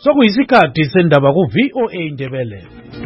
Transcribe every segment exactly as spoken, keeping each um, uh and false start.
Sokuyisikhathi sendaba ku V O A Ndebele.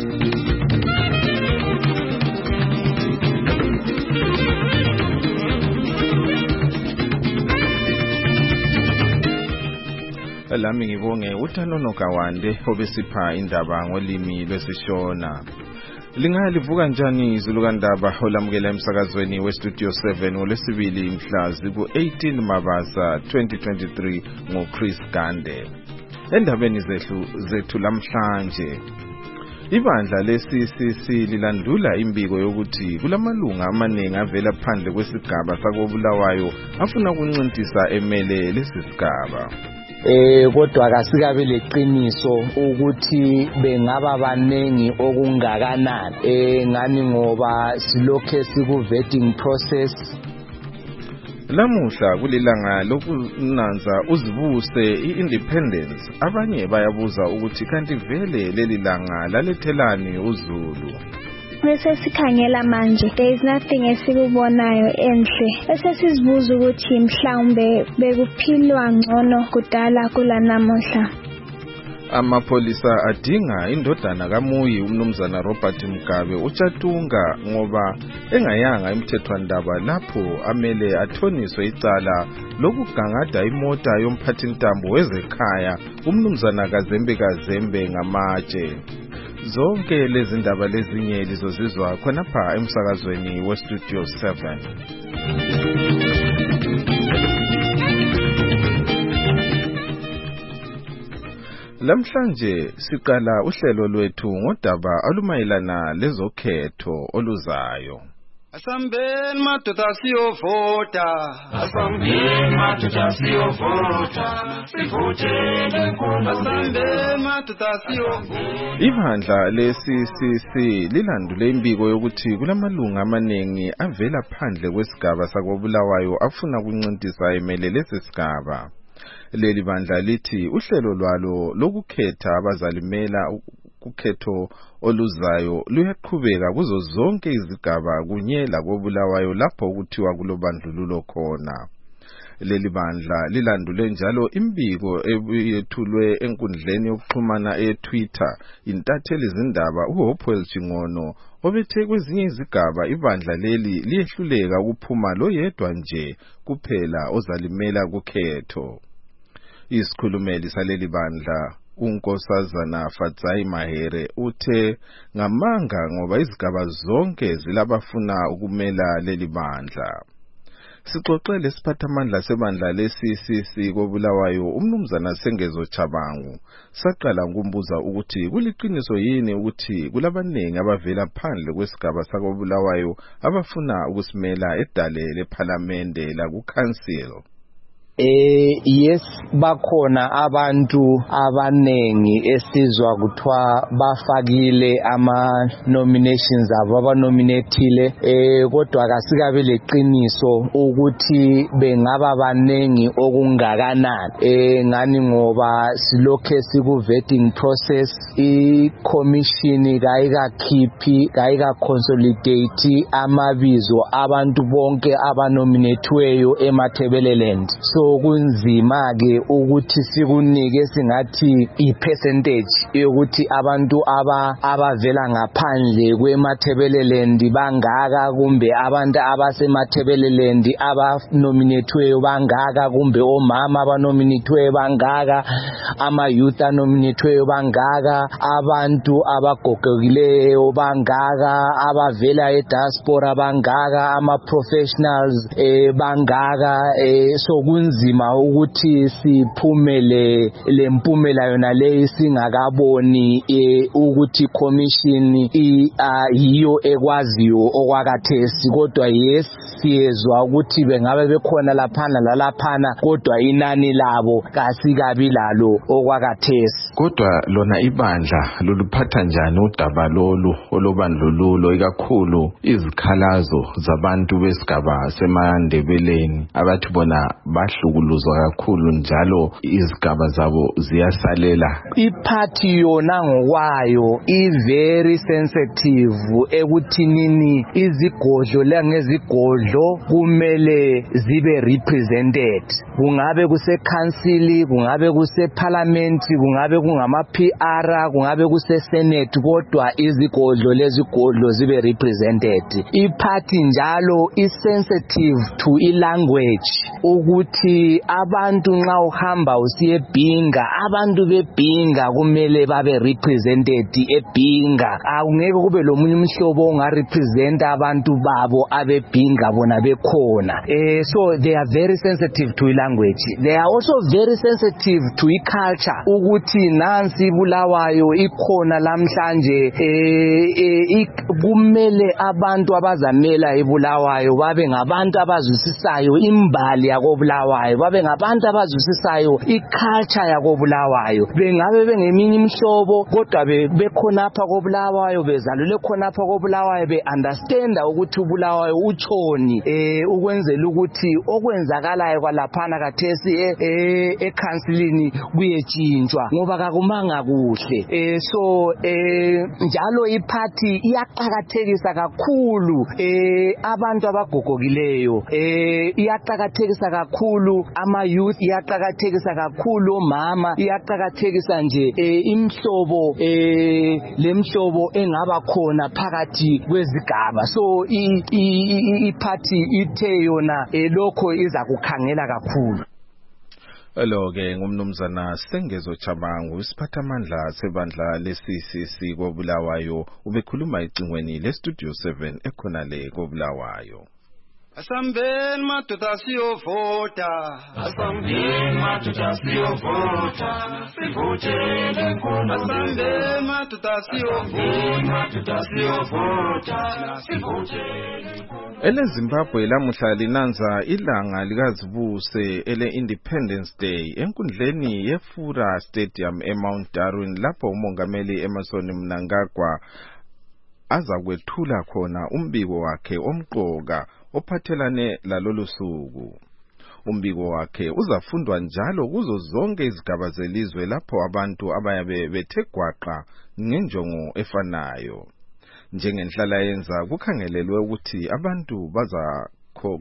Lami ngibonge uThanono Kawande obesipha indaba ngolimi lwesiShona. Lingalivuka kanjani izulu kandaba olamukela emsakazweni we Studio seven ngolwesibili mhla ziku eighteen Mabasa twenty twenty-three ngo Chris Gande. Endabeni zethu zethu lamhlanje ibandla le-C C C lilandula imbiko yokuthi kulamalunga amaningi avela phandle kwesigaba sakobulawayo afuna ukuncintisa emele lesisigaba. Eh kodwa akasikabe leqiniso ukuthi bengaba banengi okungakanani eh ngani ngoba silokhe siku vetting process. Lamuhla kulilanga lokunanza uzibuse i-independence abanye bayabuza ukuthi kanti vele leli langa lalethelani uzulu. Bese sikhangela manje there is nothing esikubonayo enhle bese sizibuza ukuthi mhlawumbe bekuphilwa ngcono kudala kulanamuhla. Amapolisa adinga indodana kaMuyi umnumzana Robert Mugabe uChatunga ngoba engayanga imthethwandaba lapho amele athoniswe icala lokugangada imota yomphathintambo wezekhaya umnumzana Kazembe Kazembe ngamatshe. Zonke lezi ndaba lezinye lizozizwa khonapha emsakazweni we Studio seven. Lamhlanje siqala uhlelo lwethu ngodaba alumayelana lezokhetho oluzayo. Asambeni madoda siyovota, asambeni madoda siyovota, sivotele inkulu, asambeni madoda siyovota. Ibandla le-C C C lilandule imbiko yokuthi kulamalunga amaningi avela phandle kwesigaba sakobulawayo afuna ukuncintisa emele lesisigaba. Leli bandla lithi uhlelo lwalo lokukhetha abazalimela ukhetho oluzayo luyaqhubeka kuzo zonke izigaba kunye lakobulawayo lapho kuthiwa kulobandlululo khona. Leli bandla lilandule njalo imbiko eyethulwe enkundleni yokuxhumana eTwitter intatheli izindaba uHopewell Chingono obethe kwezinye izigaba ibandla leli liyehluleka ukuphuma loyedwa nje kuphela ozalimela kukhetho. Isikhulumeli saleli bandla uNkosazana Fatsai Mahere uthe ngamanga ngoba izigaba zonke zilabafuna ukumela leli bandla. Sixoxele siphathamandla sebandla le-C C C kobulawayo umnumzana Sengezo Chabangu saqala ngokumbuza ukuthi kuliqiniso yini ukuthi kulabanengi abavela phandle kwesigaba sakobulawayo abafuna ukusimela edale leParliamente la ku council. Eh yes bakhona abantu abanengi esizwa kuthiwa bafakile ama nominations abo abanominatile eh kodwa akasikabe leqiniso ukuthi bengaba banengi okungakanani eh ngani ngoba silokhe siku vetting process I commission kayikakhiphi kayika consolidate amabizo abantu bonke abanominatweyo eMathebeleland. So kunzima ke ukuthi sikunike singathi ipercentage yokuthi abantu aba abavela ngaphandle kweMathebeleland bangaka kumbe abantu abasemathebeleland abanominatweyo bangaka kumbe omama abanominatweyo bangaka ama youth anominatweyo bangaka abantu abagogekileyo bangaka abavela eDiaspora bangaka ama professionals eh bangaka eh so kunzima nzima ukuthi siphumele lempumela yona le singakaboni e, ukuthi commission i uh, yiyo ekwaziyo okwakathesi kodwa yes siyezwa ukuthi bengabe bekhona laphana lalaphana kodwa inani labo kasikabi lalo okwakathesi. Kodwa lona ibandla loluphatha njani udaba lolu olobandlululo ikakhulu izikhalazo zabantu besigaba seMandebeleni abathi bona bahlukuluzwa kakhulu njalo izigaba zabo ziyasalela? Iphathi yona ngokwayo i very sensitive ekuthinini izigodlo langezigodlo kumele zibe represented, kungabe kuse council, kungabe kuse parliament, kungabe kungama P R kungabe kuse Senate kodwa izigodlo lezigodlo zibe represented. Iparty njalo is sensitive to ilanguage ukuthi abantu nxa uhamba usiye Bhinga abantu beBhinga kumele babe represented eBhinga. Akungeke kube lomunye umhlobo onga represent abantu babo abeBhinga bona bekhona. Eh so they are very sensitive to language. They are also very sensitive to culture ukuthi nansi Bulawayo ikhona lamhlanje eh kumele abantu abazamela eBulawayo babe ngabantu abazwisisayo imbali yako Bulawayo, babe ngabantu abazwisisayo iculture yako Bulawayo. Bengabe bengeminye imihlobo kodwa bekhona apha ko Bulawayo bezalule khona apha ko Bulawayo be understand ukuthi uBulawayo uchoni eh ukwenzela ukuthi okwenzakalayo kwalaphana kathesi eh ecounsilini kuyetshintshwa ngoba kakumanga kuhle. Eh so eh njalo iparty iyaqhakathekisa kakhulu eh abantu abagogokileyo, eh iyaqhakathekisa kakhulu ama youth, iyaqhakathekisa kakhulu omama, iyaqhakathekisa nje eh imhlobo eh lemhlobo engaba khona phakathi kwezigaba. So iparty ithe yona elokho iza kukhangela kakhulu. Hello ke ngumnumzana Sengezo Chabangu, isiphathamandla sebandla le-C C C koBulawayo, ubekhuluma icingweni le-Studio seven ekhona le koBulawayo. Asambeni madoda siyovota, asambeni madoda siyovota, sivotele nkulu. Asambeni madoda siyovota, madoda siyovota, sivotele nkulu. Ele Zimbabwe lamuhla linanza ilanga likazibuse ele Independence Day enkundleni yeFura Stadium eMount Darwin lapho umongameli Emmerson Mnangagwa azakwethula khona umbiko wakhe omqoka ophathelane lalolu suku. Umbiko wakhe uzafundwa njalo kuzo zonke izigaba zelizwe lapho abantu abayabe bethe gwaqa ngenjongo efanayo. Njengenhlala yenza kukhangelelwe ukuthi abantu baza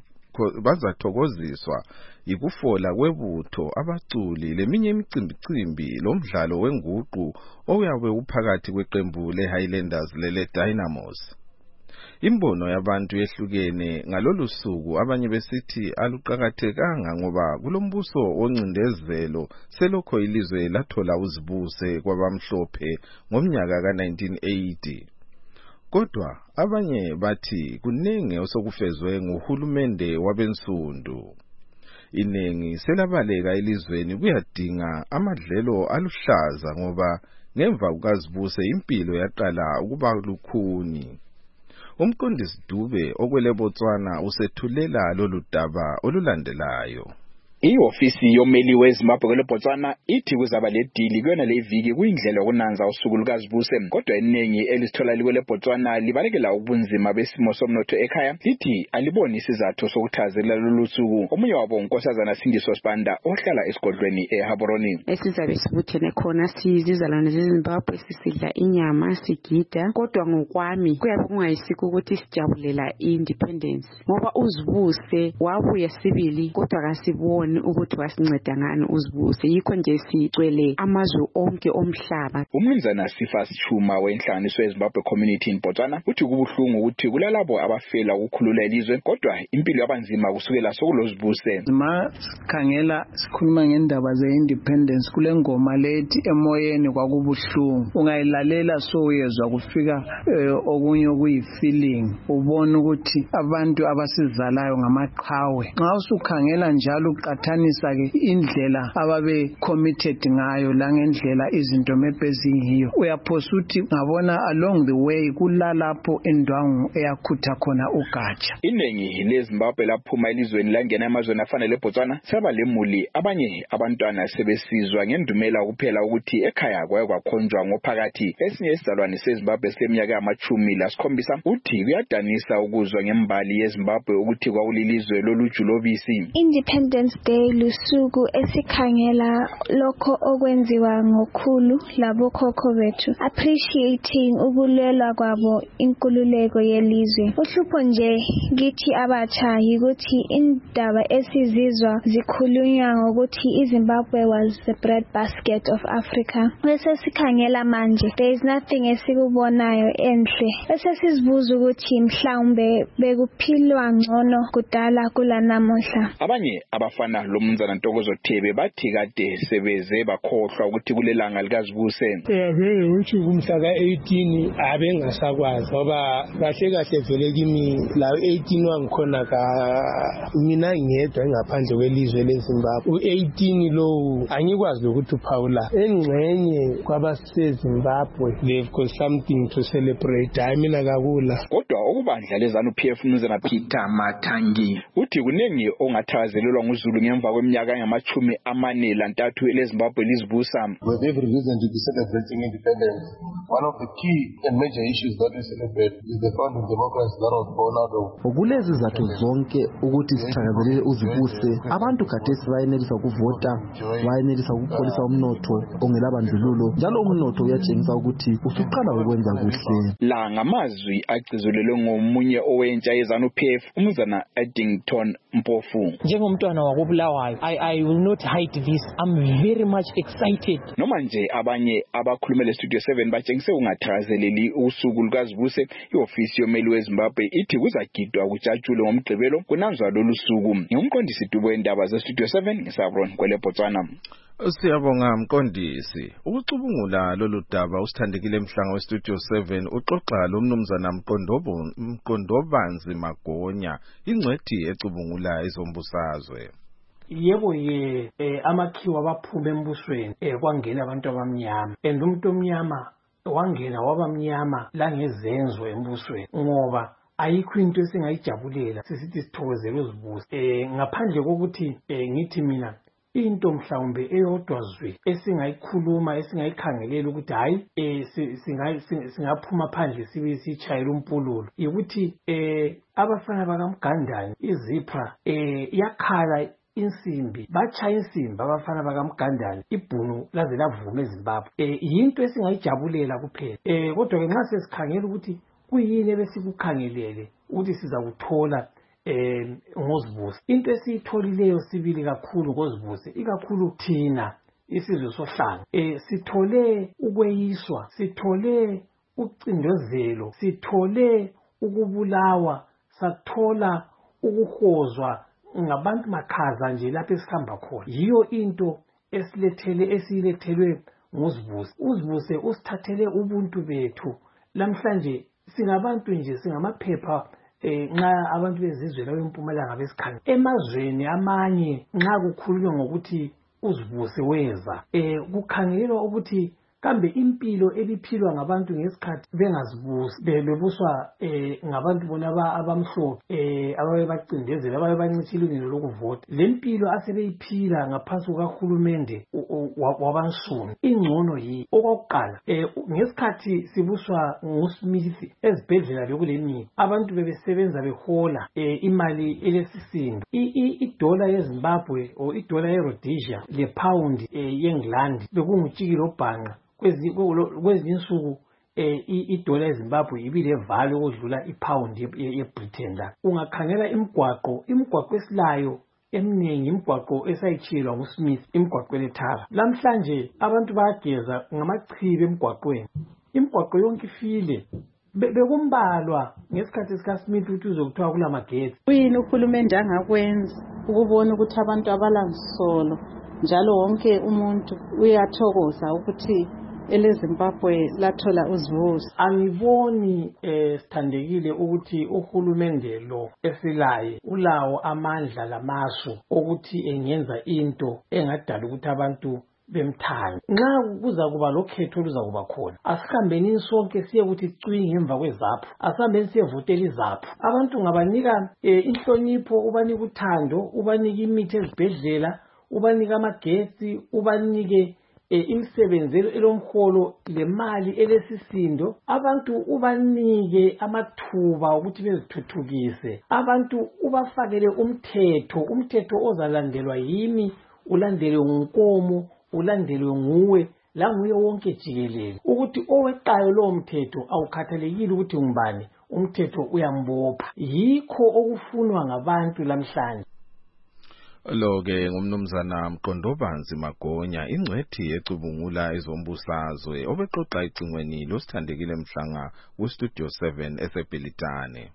bazathokoziswa ikufola kwebutho abaculi leminye imicimbicimbi lomdlalo wenguqu oyabe uphakathi kweqembu leHighlanders lele Dynamos. Imbono yabantu yehlukene ngalolu suku, abanye besithi aluqakathekanga ngoba kulombuso oncindezelo selokho ilizwe lathola uzibuse kwabamhlophe ngomnyaka ka nineteen eighty. Kodwa abanye bathi kunenge osokufezwe nguhulumende wabensundu. Inengi selabaleka elizweni kuyadinga amadlelo aluhlaza ngoba ngemva kukazibuse impilo yaqala ukuba lukhuni. Umqondisi Dube okwele Botswana usethulela lolu daba olulandelayo. I-ofisi yomeli weZimbabwe leBotswana ithi kuzaba ledili kuyona leviki kuyindlela yokunanza usuku lukazibuse, kodwa iningi elisithola likwele Botswana libalekela ubunzima besimo somnotho ekhaya lithi aliboni isizathu sokuthazela lolu suku. Omunye wabo uNkosazana Sindiso Sibanda ohlala esigodlweni eHaboroni. Esizabe sibuthene khona sizizalwane zeZimbabwe sisidla inyama sigida, kodwa ngokwami kuyabe kungayisikho ukuthi sijabulela independence ngoba uzibuse wabuya sibili kodwa kasiboni ukuthi wasinceda ngani uzibuse. Yikho nje sicwele amazwe onke omhlaba. Umnumzana Sifas Chuma wenhlanganiso yeZimbabwe Community in Botswana uthi kubuhlungu ukuthi kulalabo abafela ukukhulula ilizwe kodwa impilo yabanzima kusukela sokulozibuse. Ma sikhangela sikhuluma ngendaba ze-independence kule ngoma lethi emoyeni kwakubuhlungu. Ungayilalela so uyezwa kufika uh, okunye okuyi-feeling. Ubona ukuthi abantu abasizalayo ngamaqhawe. Nxa usukhangela njalo qathanisa ke indlela ababe committed ngayo la ngendlela izinto mebeziyiyo, uyaphosa uthi ngabona along the way kulalapho indwangu eyakhutha khona ugatsha. Inengi leZimbabwe laphuma elizweni langena emazweni afana leBotswana saba lemuli, abanye abantwana sebesizwa ngendumela kuphela ukuthi ekhaya kwaye kwakhonjwa ngophakathi. Esinye isizalwane seZimbabwe seminyaka yamachumi lasikhombisa uthi kuyadanisa ukuzwa ngembali yeZimbabwe ukuthi kwakulilizwe lolujulobisi. Independence Day lusuku esikhangela lokho okwenziwa ngokhulu labokhokho bethu, appreciating ukulwela kwabo inkululeko yelizwe. Uhlupho nje kithi abatsha yikuthi indaba esizizwa zikhulunywa ngokuthi iZimbabwe was the breadbasket of Africa. Bese sikhangela manje, there is nothing esikubonayo enhle. Bese sizibuza ukuthi mhlawumbe bekuphilwa ngcono kudala kulanamuhla. Abanye abafana lo Mnumzana Ntokozo Thebe bathi kade sebeze bakhohlwa ukuthi kulelanga likazibuse. Eh uthi kumhlaka eighteen abengasakwazi ngoba kahle kahle vele kimi la eighteen wangikhona ka mina ngedwa ngaphandle kwelizwe leZimbabwe. U eighteen lo angikwazi ukuthi uphawula engcenye kwabaseZimbabwe they've got something to celebrate. Hayi mina kakula. Kodwa okubandla lezanu P F Mnumzana Peter Mathangi uthi kunengi ongathazelelwa nguZulu ngemva kweminyaka engamachumi amane lantathu leZimbabwe lizibusa. With every reason to be celebrating independence, one of the key and major issues that we celebrate is the founding democracy that was born out of. Kulezi zathu zonke ukuthi sithakazelele uzibuse, abantu khathesi bayenelisa ukuvota, bayenelisa ukupholisa umnotho ongelabandlululo, njalo umnotho uyatshengisa ukuthi usuqala ukwenza kuhle. La ngamazwi agcizulelwe ngomunye owentsha yezanu P F uMnumzana Eddington Mpofu. Njengomntwana wakobulawayo, I I will not hide this. I'm very much excited. Noma nje abanye abakhulumele Studio seven batshengise ungathakazeleli usuku lukazibuse, iofisi yomeli weZimbabwe ithi kuzagidwa kujatshule ngomgqibelo kunanzwa lolu suku. Ngumqondisi Dubo endaba ze Studio seven ngeSavron kwele Botswana. Siyabonga mqondisi. Ukucubungula lolu daba usithandekile emhlanga we Studio seven uxoxa lo Mnumzana Mqondobo Mqondobanzi Magonya, ingcwethi ecubungula izombusazwe. Yebo ye eh, amakhiwa baphume embusweni eh, kwangena abantu abamnyama and umuntu omnyama wangena wabamnyama la ngezenzo embusweni ngoba ayikho into esingayijabulela sisithi sithokozela uzibusa eh ngaphandle kokuthi eh, ngithi mina into mhlawumbe eyodwa zwi esingayikhuluma esingayikhangelela ukuthi hayi eh singaphuma phandle sibe sichayela umpululo ukuthi eh abafana bakaMgandane izipha eh yakhala insimbi bachaya insimbi abafana bakaMgandane ibhunu laze lavuma eZimbabwe eh into esingayijabulela kuphela eh kodwa ke nxa sesikhangela ukuthi kuyini ebesikukhangelele ukuthi siza kuthola eh ngozibusa into esiyitholileyo sibili kakhulu ngozibusa ikakhulu thina isizwe sohlanga eh sithole ukweyiswa sithole ucindezelo sithole ukubulawa sathola ukuhozwa ngabantu makhaza nje lapho esihamba khona yiyo into esilethele esilethelwe ngozibusa uzibuse usithathele ubuntu bethu lamhlanje singabantu nje singamaphepha eh nxa abantu bezizwe lawo eMpumalanga besikhangela emazweni amanye nxa kukhulunywa ngokuthi uzibuse weza eh kukhangelwa ukuthi kambe impilo eliphilwa ngabantu ngesikhathi bengazibusi belebuswa eh ngabantu bona abamhlophe eh ababe bacindezela ababe bancitshile ilungelo lokuvota lempilo asebeyiphila ngaphansi kukaHulumende wabansundu ingcono yi okokuqala eh ngesikhathi sibuswa nguSmith ezibhedlela lokulemithi abantu bebesebenza behola eh imali elesisindo idola yeZimbabwe o idola yeRhodesia le pound yeEngland bekungutshikilo obhanqa kwezinye insuku eh idola yeZimbabwe ibile value okudlula ipound yeBritain la ungakhangela imigwaqo imigwaqo esilayo eminengi imigwaqo esayitshilwa nguSmith imigwaqo elethara lamhlanje abantu bayageza ngamachibi emigwaqweni imigwaqo yonke ifile bekumbalwa ngesikhathi sikaSmith ukuthi uzokuthiwa kula magetsi uyini uhulumende angakwenza ukubona ukuthi abantu abalansolo njalo wonke umuntu uyathokoza ukuthi eleZimbabwe lathola uzibusa angiboni eh sithandekile ukuthi uhulumende lo esilaye ulawo amandla lamasu ukuthi engenza into engadala ukuthi abantu bemthanda nxa kuza kuba lokhetho luza kuba khona asihambeni sonke siye ukuthi cwinge emva kwezapho asihambeni siyevotela izapho abantu ngabanika eh, inhlonipho ubanika uthando ubanika imithi ezibhedlela ubanika amagetsi ubanike imisebenzi elomholo lemali elesisindo, abantu ubanike amathuba ukuthi bezithuthukise, abantu ubafakele umthetho, umthetho ozalandelwa yimi, ulandelwe ngunkomo, ulandelwe nguwe languye wonke jikelele, ukuthi oweqayo lowo mthetho awukhathalekile ukuthi ngubani, umthetho uyambopha. Yikho okufunwa ngabantu lamhlanje. Lo-ke ngumnumzana Mqondobanzi Magonya, ingcwethi ecubungula ezombusazwe obexoxa icingweni losithandekile Mhlanga kuStudio seven eseBhelitane.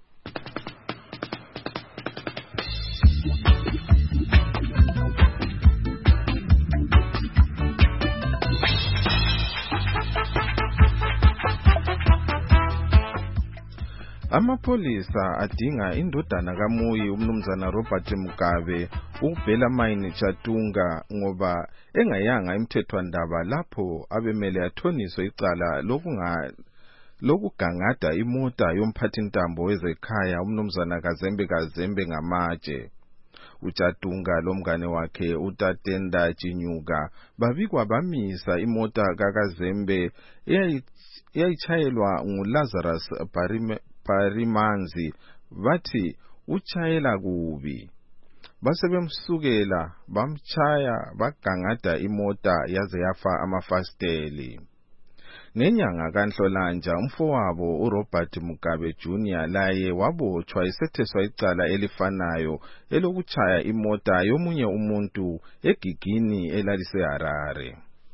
Amapolisa adinga indodana kaMuyi umnumzana Robert Mugabe ukubhela Mayini Chatunga ngoba engayanga imthethwandaba lapho abemele athoniswe icala lokunga lokugangada imota yomphathintambo wezekhaya umnumzana Kazembe Kazembe ngamatshe. uChatunga lomngane wakhe uTatenda Chinyuka babikwa bamisa imota kaKazembe eyayichayelwa nguLazarus Parimanzi bathi uchayela kubi. Base bemsukela bamchaya bagangada imota yaze yafa amafasteli. Ngenyanga kaNhlolanja umfowabo uRobert Mugabe Junior laye wabotshwa isetheswa icala elifanayo elokuchaya imota yomunye umuntu egigini elalise Harare.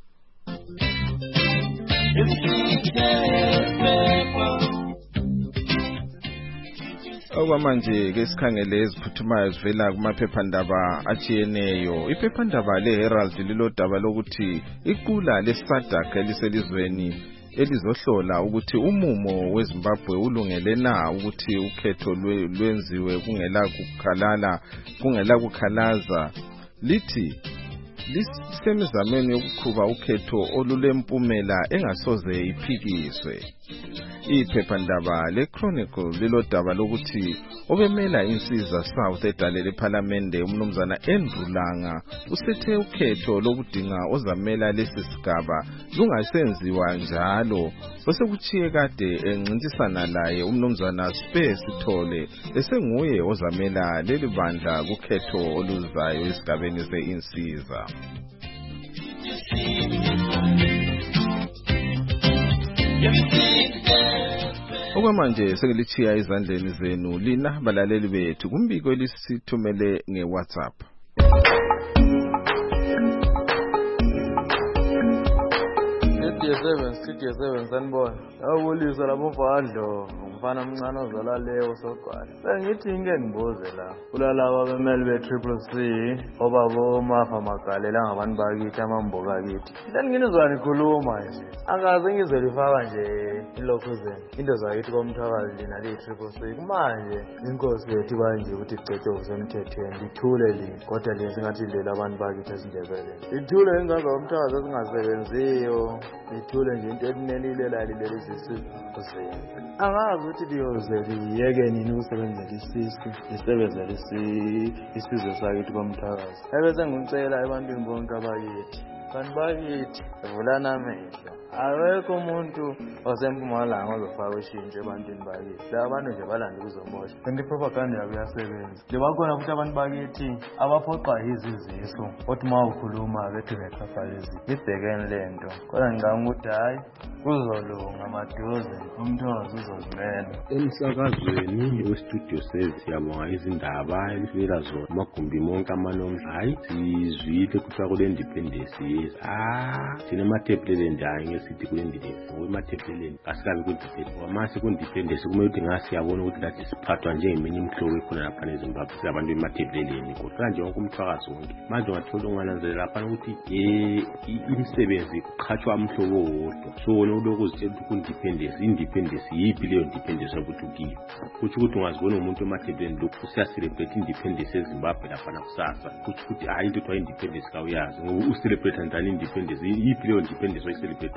Okwamanje ke sikhangele eziphuthumayo zivela kumaphephandaba atshiyeneyo. Iphephandaba leHerald lilodaba lokuthi iqula leSADC eliselizweni elizohlola ukuthi umumo weZimbabwe ulungele na ukuthi ukhetho lwenziwe kungela kukhalala kungela kukhalaza, lithi lisemizameni yokuqhuba ukhetho olulempumela engasoze iphikiswe. Iphephandaba leChronicle lilodaba lokuthi obemela insiza South edalele eParliament umnumzana Andrew Langa usethe ukhetho lokudinga ozamela lesisigaba lungasenziwa njalo, bese kuchiye kade encintisana laye umnumzana Space Sithole esenguye ozamela leli bandla kukhetho oluzayo esigabeni seinsiza. Okwamanje sengilichiya izandleni zenu lina balaleli bethu kumbiko elisithumele ngeWhatsApp. Studio seven sanibona. Yawulisa lapho Vadlo umfana omncane ozala leyo sogwala. Sengithi ngeke ngibuze la. Kulalaba bemeli be Triple C obabo Mafa Magalela ngabantu bakithi amamboka kithi. Then nginizwa nikhuluma nje. Akaze ngizelifaka nje ilokhuzeni. Into zakithi komthakazi lina le Triple C kumanje inkosi yethu banje ukuthi cece usemthethweni lithule lini kodwa lezi ngathi lela abantu bakithi esindebele. Lithule ingaka umthakazi esingasebenziyo. Lithule nje into elinelile la leli sisizwe. Angazi ukuthi liyoze liyeke nini ukusebenzela isisi lisebenzele isizwe sakithi komthakazi. Ebese ngicela ebantwini bonke abakithi kanti bakithi evulana amehlo. Awekho umuntu osempumalanga ozofaka ushintsho ebantwini bakithi. La abantu nje balanda ukuzomosha. Kanti propaganda yabo iyasebenza. Nje bakhona futhi abantu bakithi abaphoqa iziziso. Othi uma ukhuluma bethi ngekhafalizi. Ibhekene lento. Kodwa ngicabanga ukuthi hayi kuzolunga maduze umthozi uzozimela. Emsakazweni westudio seven siyabonga izindaba elifika zona amagumbi monke amanomdla. Hayi sizwile kuthiwa kule independence yes. Ah sinemathephelele njani sithi kuyendipendence ngokwemathepheleni asikabi kundipendence wamase kundipendence kumele ukuthi ngasiyabona ukuthi lathi siphathwa njengeminye imihlobo ekhona lapha eZimbabwe siyabantu bemathepheleni kodwa nje wonke umthwakazi wonke manje ungathola ungananzelela lapha ukuthi eh imisebenzi iqhathwa umhlobo wodwa so lokho uzitshela ukuthi kundipendence independence yipi leyo independence ukuthi ukiyo kuthi ukuthi ungazibona umuntu emathepheleni lokhu siyacelebrate independence eZimbabwe lapha nakusasa kuthi ukuthi hayi into ethiwa independence kawuyazi ngoba ucelebrate njani independence yipi leyo independence oyicelebrate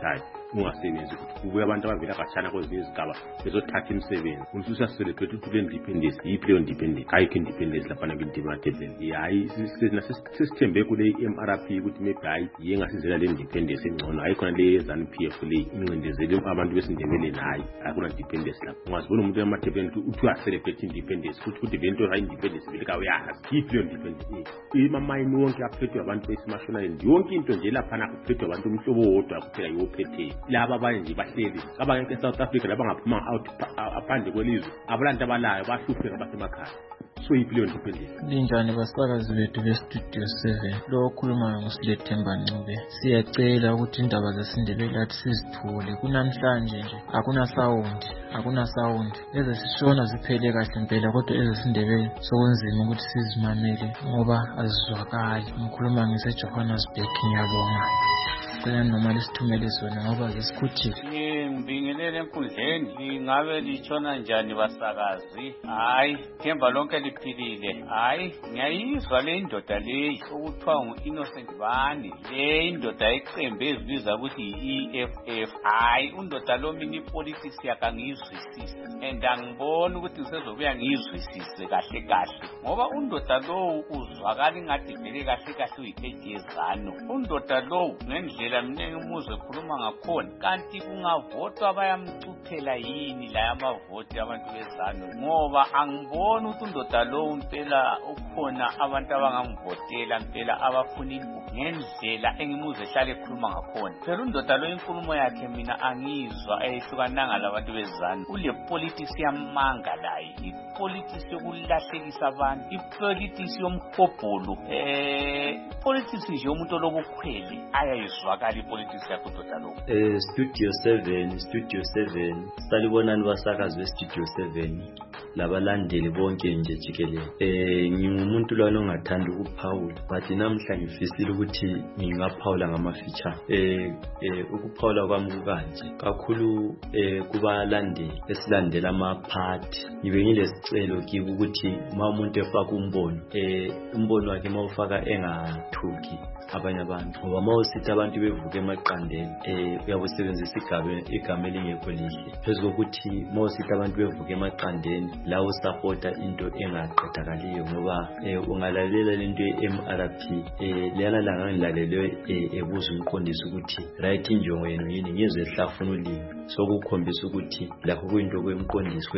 ungasebenzi kubuya abantu abavela khatshana kwezinye izigaba bezothatha imisebenzi ususa celebrate ukuthi le independence yiphi leyo independence ayikho independence lapha nakwindipendence hayi sisithembe kule M R P ukuthi maybe hayi yengasizela le independence engcono hayi khona le Z A N P F le incindezele abantu besindebele nayi akuna independence lapha ungazibona umuntu emathebeni uthi uyacelebrate independence futhi ukuthi lento hayi independence vele ka uyazi yiphi leyo independence imamayini wonke aphethwe abantu besimashonaleni yonke into nje lapha nakuphethwe abantu umhlobo wodwa kuphela yophethe laba abanye nje bahleli abanye eSouth Africa laba ngaphuma out aphandle kwelizwe abalantu abalayo bahlupheka basemakhaya so yiphi independence. Linjani basakazi bethu bestudio seven lo okhuluma nguSilethemba Ncube siyacela ukuthi indaba zesindebele lathi sizithule kunamhlanje nje akuna sound akuna sound eze sishona ziphele kahle impela kodwa ezesindebele sokunzima ukuthi sizimamele ngoba azizwakali ngikhuluma ngise Johannesburg ngiyabonga sicela noma lesithumele zona ngoba zesikhuthiwe ngibingelele enkundleni ingabe litshona njani basakazi hayi themba lonke liphilile hayi ngiyayizwa le indoda leyi okuthiwa ngu-Innocent Bani le indoda eqembe ezibiza ukuthi yi-E F F hayi undoda lo mina ipolitics yakhe angiyizwisisi and angiboni ukuthi ngisezobuya ngiyizwisise kahle kahle ngoba undoda lowu uzwakala ingathi vele kahle kahle uyithejezano undoda lowu ngendlela mina ngimuzwe ekhuluma ngakhona kanti kungavotwa bayamcuphela yini la amavoti abantu bezano ngoba angiboni ukuthi undoda lowu impela ukhona abantu abangamvotela impela abafuna imvumo ngendlela engimuzwe ehlale ekhuluma ngakhona phela undoda lo inkulumo yakhe mina angizwa ehlukananga labantu bezano ule politics yamanga layi ipolitics yokulahlekisa abantu ipolitics yomkhobholo eh politics nje umuntu olobukhwele ayayizwakala ipolitics yakhe undoda lo eh studio seven studio seven salibonani basakazi bestudio seven labalandeli bonke nje jikelele eh ngingumuntu lwana ongathanda ukuphawula but namhla ngifisile ukuthi ngingaphawula ngama-feature eh eh ukuphawula kwami kukanje kakhulu eh kubalandeli esilandela ama-party ngibe ngilesicelo kibo ukuthi uma umuntu efaka umbono eh umbono wakhe mawufaka engathuki abanye abantu ngoba mawusithi abantu bevuka emaqandeni eh uyabusebenzisa igaba igama elingekho lihle phezulu ukuthi mawusithi abantu bevuka emaqandeni la usupporta into engaqedakaliyo ngoba eh ungalalela lento ye-M R P eh leyana la ngilalelwe ebuza umqondisi ukuthi right injongo yenu yini ngizwe ehlafuna ulimi sokukhombisa ukuthi lakho kuyinto kwemqondisi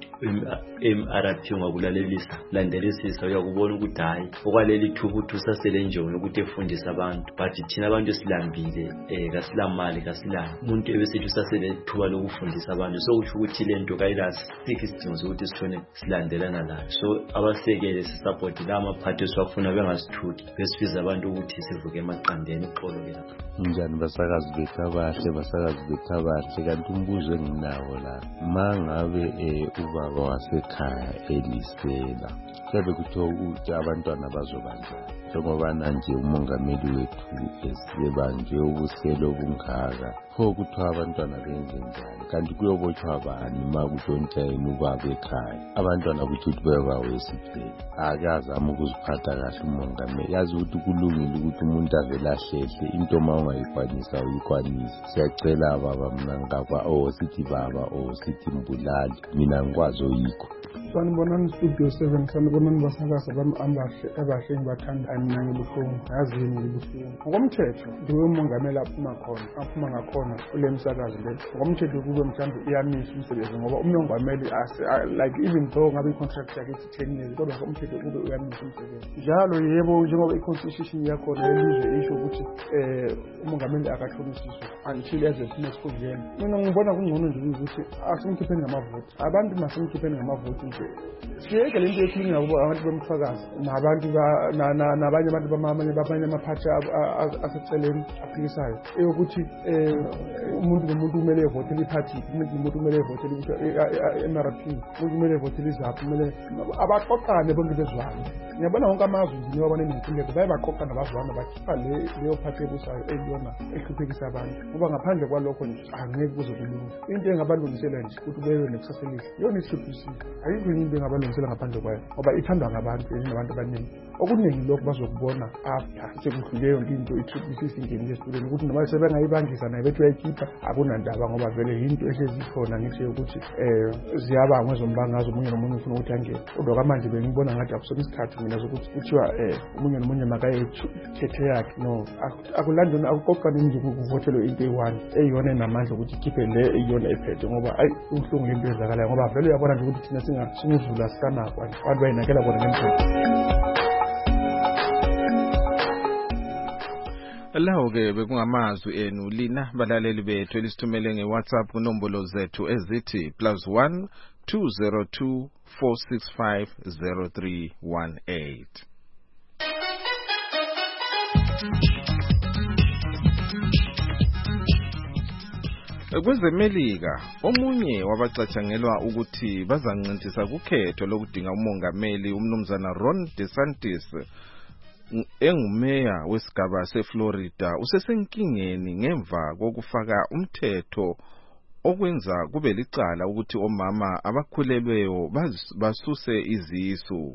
we-M R P ungakulalelisa landelisisa uyakubona ukuthi hayi okwaleli thubu thusasele injongo yokuthi efundisa abantu but thina abantu silambile eh kasilamali kasilani umuntu ebesithi usasele thuba lokufundisa abantu sokusho ukuthi lento kayilasiki isidingo sokuthi sithone silandelana layo so abasekele sisupport la amaphathi esiwafuna bengasithuki besifiza abantu ukuthi sivuke emaqandeni uxolo lapha. Njani basakazi bethu abahle basakazi bethu abahle kanti umbuzo enginawo la mangabe ubaba wasekhaya elisela kuyabe kuthiwa ukuthi abantwana bazobanjani njengoba nanje umongameli wethu esebanje ubuselo obungaka pho kuthiwa abantwana benze njani kanti kuyobotshwa abani ma kuthontshwa yena ubaba ekhaya abantwana kuthi bayabawesiphela akazama ukuziphatha kahle umongameli yazi ukuthi kulungile ukuthi umuntu avele ahlehle into ma ungayikwanisa uyikwanisa siyacela baba mna ngaba oh sithi baba oh sithi mbulali mina ngikwazi oyikho. Sanibonani studio seven sanibonani basakazi bami abahle abahle ngibathanda mina ngibuhlungu yazini ngibuhlungu ngokomthetho ndiwe umongameli aphuma khona aphuma ngakhona kule msakazi le ngokomthetho kube mhlawumbe iyamisa umsebenzi ngoba umongameli like even though ngabe i-contract yakhe ithi ten years kodwa ngokomthetho kube uyamisa umsebenzi njalo yebo njengoba i-constitution yakhona yelizwe isho ukuthi eh umongameli akahlonisiswe until ezephume esikhundleni mina ngibona kungcono nje ukuthi asimkhipheni ngamavoti abantu masimkhipheni ngamavoti nje siyeke lento yekhulunga ngoba abantu bemthakazi nabantu nabanye abantu bamanye bamanye amaphathi aseceleni aphikisayo eyokuthi umuntu nomuntu kumele evotele iphathi umuntu nomuntu kumele evotele i-M R P umuntu kumele evotele izaphu kumele abaqoqane bonke bezwane ngiyabona wonke amazwe nje wabona nemkhuleko baye baqoqa nabazwana bakhipha leyo phathi ebusayo eyona ehluphekisa abantu ngoba ngaphandle kwalokho nje angeke kuze kulunge into engabalungisela nje ukuthi bebe nekusasa elihle yona i-triple C ayikho imfashini into engabalungisela ngaphandle kwayo ngoba ithandwa ngabantu nabantu abaningi okuningi lokho bazokubona after sekudlule yonke into i-triple C singenile esitulweni ukuthi noma sebengayibangisa nayo bethi uyayikhipha akunandaba ngoba vele yinto ehlezi ikhona ngisho ukuthi um ziyabangwa ezombangazwe omunye nomunye ufuna ukuthi angene kodwa kwamanje bengibona ngathi akusona isikhathi mina sokuthi kuthiwa um omunye nomunye makayekhethe yakhe no akulandoni akuqoqani nje kuvothelwe into eyi-one eyiyona enamandla ukuthi ikhiphe le eyiyona ephethe ngoba ayi ubuhlungu lento ezakalayo ngoba vele uyabona nje ukuthi thina singuzula sikanakwa abantu bayinakela bona ngemthetho. Lawo ke bekungamazwi enu lina balaleli bethu elisithumele ngeWhatsApp kunombolo zethu ezithi plus one two zero two four six five zero three one eight. Kwezemelika omunye wabacatshangelwa ukuthi bazancintisana kukhetho lokudinga umongameli umnumzana Ron DeSantis engumeya wesigaba seFlorida usesenkingeni ngemva kokufaka umthetho okwenza kube licala ukuthi omama abakhulelweyo basuse izisu.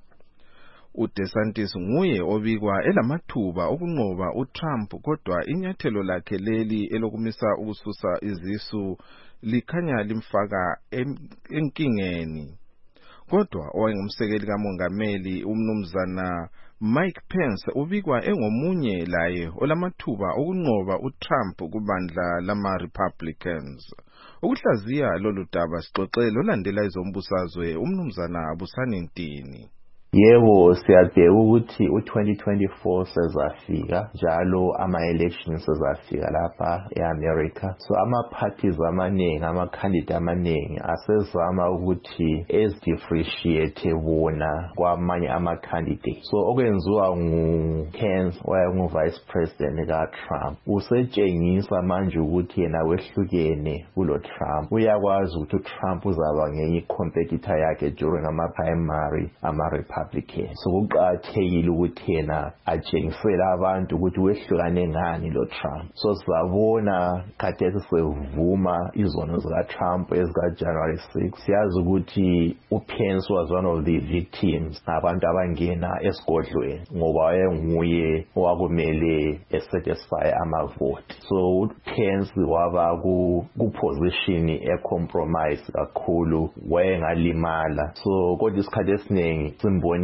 uDeSantis nguye obikwa elamathuba okunqoba uTrump kodwa inyathelo lakhe leli elokumisa ukususa izisu likhanya limfaka enkingeni. Kodwa owayengumsekeli kamongameli umnumzana Mike Pence ubikwa engomunye laye olamathuba okunqoba uTrump kubandla lama Republicans. Ukuhlaziya lolu daba sixoxele olandela izombusazwe umnumzana Abusani Ntini. Yebo siyabheka ukuthi u twenty twenty-four sezafika njalo ama-elections sezafika lapha e-America so ama-parties amaningi ama-candidate amaningi asezama ukuthi ezi-differentiate bona kwamanye ama-candidate so okwenziwa ngu-Pence owayengu-vice president ka-Trump usetshengisa manje ukuthi yena wehlukene kulo Trump uyakwazi ukuthi uTrump uzaba ngenye i-competitor yakhe during ama-primary ama-Republican so kuqakathekile ukuthi yena atshengisele abantu ukuthi wehlukane ngani lo Trump so sizabona khathesi sevuma izono zika-Trump ezika-January sixth siyazi ukuthi uPence was one of the victims abantu abangena esigodlweni ngoba wayenguye owakumele esatisfy amavote so uPence waba ku-position e-compromise kakhulu wayengalimala so kodwa isikhathi esiningi simbone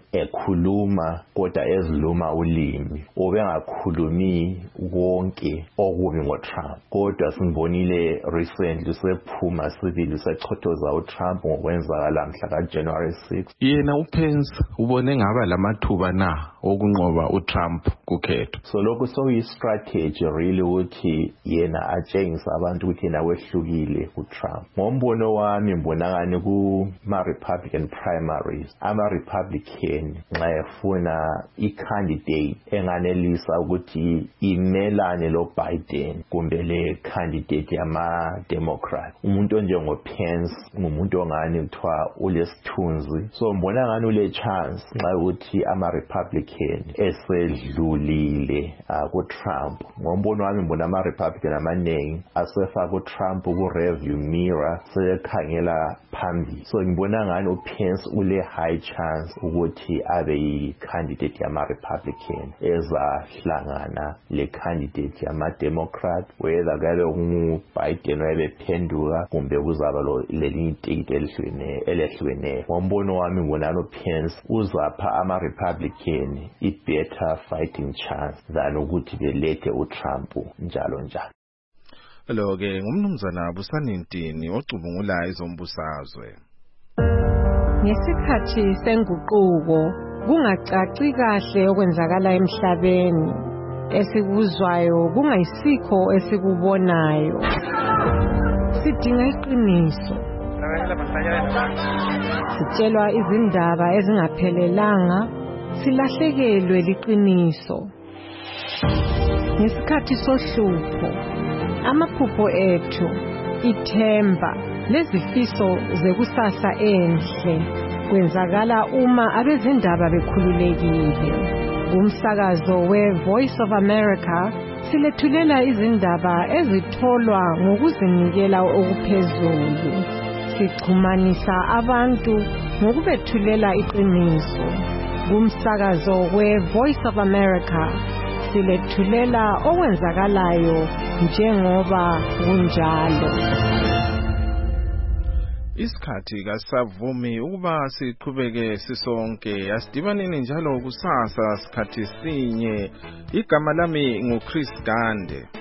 ekhuluma kodwa eziluma ulimi obengakhulumi konke okubi ngoTrump kodwa simbonile recently sephuma sibili sechothoza uTrump ngokwenzakala mhla ka-January sixth. Yena uPence ubone ngaba lamathuba na okunqoba uTrump kukhetho so lokho soyi-strategy really ukuthi yena atshengisa abantu ukuthi yena wehlukile kuTrump. Ngombono wami mbonakani kuma-Republican primaries ama-Republican nxa efuna i-candidate enganelisa ukuthi imelane lo Biden kumbe le candidate yama-Democrat umuntu onjengoPence ngumuntu ongani kuthiwa ulesithunzi so mbona ngani ule chance nxa ukuthi ama-Republican esedlulile uh, ku-Trump. Ngombono wami mbona ama-Republican amaningi asefaka uTrump ku-review mirror sekhangela phambili so ngibona ngani uPence ule high chance ukuthi abe yi-candidate yama-Republican ezahlangana le-candidate yama-Democrat whether kabe ngu-Biden wayebephenduka kumbe kuzaba lelinye itikiti elehlukeneyo. Ngombono wami ngibona uPence uzapha ama-Republican i-better fighting chance than ukuthi belethe uTrump njalo njalo. Lo ke ngumnumzana Abusani Ntini ocubungula izombusazwe. Ngesikhathi senguquko kungacaci kahle okwenzakala emhlabeni esikuzwayo kungayisikho esikubonayo sidinga iqiniso sitshelwa izindaba ezingaphelelanga silahlekelwe liqiniso ngesikhathi sohlupho amaphupho ethu ithemba lezifiso zekusasa enhle kwenzakala uma abezindaba bekhululekile. Kumsakazo we-Voice of America silethulela izindaba ezitholwa ngokuzinikela okuphezulu sixhumanisa abantu ngokubethulela iqiniso. Kumsakazo we-Voice of America silethulela okwenzakalayo njengoba kunjalo. Isikhathi kasavumi ukuba siqhubeke sisonke. Asidibaneni njalo kusasa sikhathi sinye. Igama lami nguChris Gande.